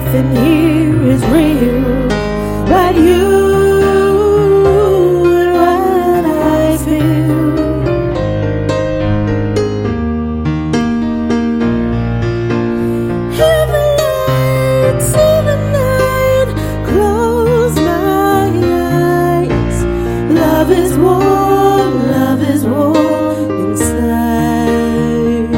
nothing here is real but you and what I feel. Hear the light, see the night, close my eyes. Love is warm inside.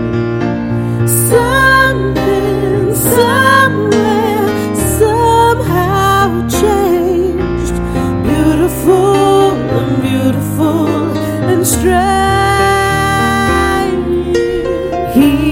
Something, somewhere, somehow changed. Beautiful and strange.